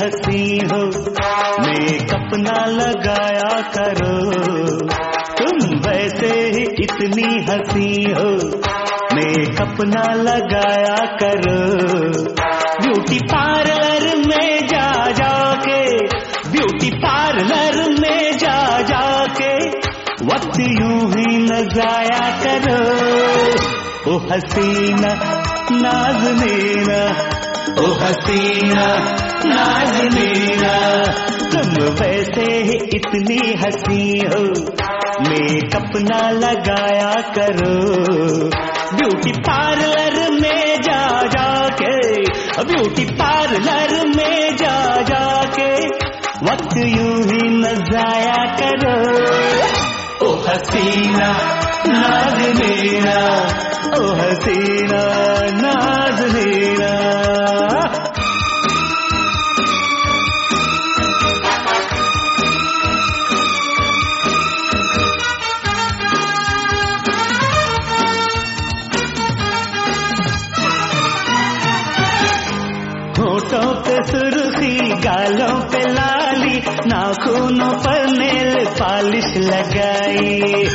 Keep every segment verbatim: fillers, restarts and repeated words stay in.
हंसी हो, मेकअप ना लगाया करो। तुम वैसे ही इतनी हंसी हो, मेकअप ना लगाया करो। ब्यूटी पार्लर में जा जाके, ब्यूटी पार्लर में जा जाके वक्त यूं ही न जाया करो। ओ हसीना नाज़नीना, ओ हसीना नाज़नीना, तुम वैसे ही इतनी हंसी हो, मेकअप ना लगाया करो। ब्यूटी पार्लर में जा जाके, ब्यूटी पार्लर में जा जाके वक्त यूं ही न जाया करो। ओ हसीना नाज़नीना, ओ हसीना नाज़नीना। होठों पे सुर्खी, गालों पे लाली, नाखूनों पर नेल पॉलिश लगाई।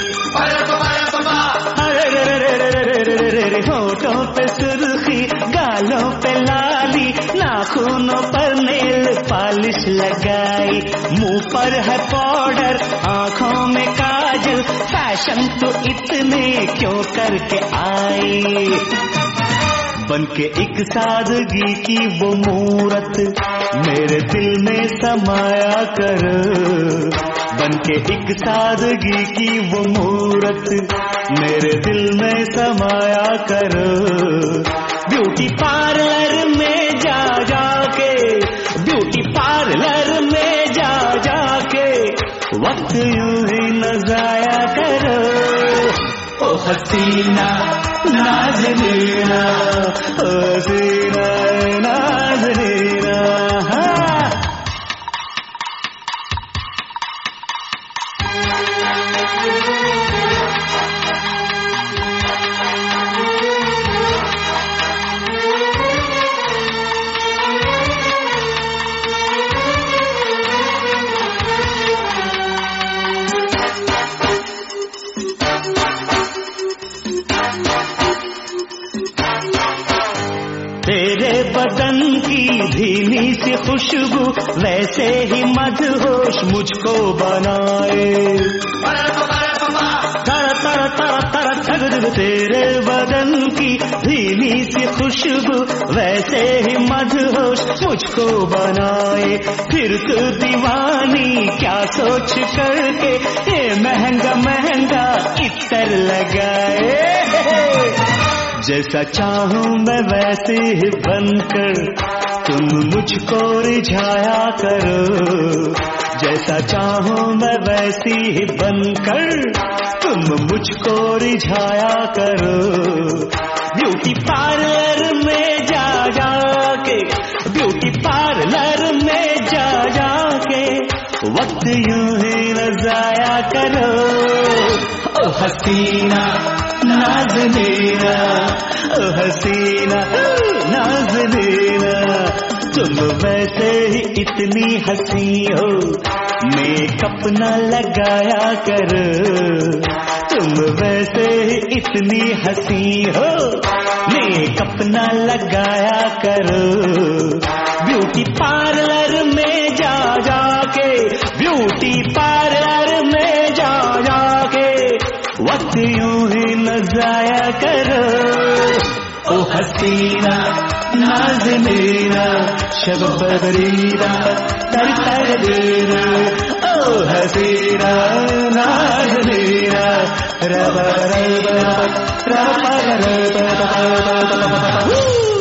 होठों पे सुर्खी, गालों पे लाली, नाखूनों पर नेल पॉलिश लगाई। मुंह पर है पाउडर, आंखों में काजल, फैशन तो इतने क्यों करके आई। बन के एक सादगी की वो मूरत मेरे दिल में समाया कर। बन के एक सादगी की वो मूरत मेरे दिल में समाया कर। ब्यूटी पार्लर में जा जाके, ब्यूटी पार्लर में जा जाके वक्त यूं ही न जाया करो। ओ हसीना नाज़नीना, ओ हसीना नाज़नीना। तेरे बदन की धीमी सी खुशबू वैसे ही मदहोश मुझको बनाए। तर तर तर तर तर तेरे बदन की धीमी सी खुशबू वैसे ही मदहोश मुझको बनाए। फिर तू दीवानी क्या सोच करके ये महंगा महंगा इत्र लगाए। जैसा चाहूं मैं वैसे ही बनकर तुम मुझको रिझाया करो। जैसा चाहूं मैं वैसी ही बनकर तुम मुझको रिझाया करो। ब्यूटी पार्लर में जा जाके, ब्यूटी पार्लर में जा जाके वक्त यूं ही न जाया करो। ओ हसीना नाज़नीना, ओ हसीना नाज़नीना, तुम वैसे ही इतनी हंसी हो, मेकअप न लगाया कर। तुम वैसे ही इतनी हंसी हो, मेकअप न लगाया कर। ब्यूटी पार्लर में जा जाके, ब्यूटी पार्लर में जा जाके वक्त यूं ही न जाया करो। ओ हसीना नाज़नीना, शब बदरीना तर तर देना। ओ हसीना नाज़नीना, रब रब रब रब रब।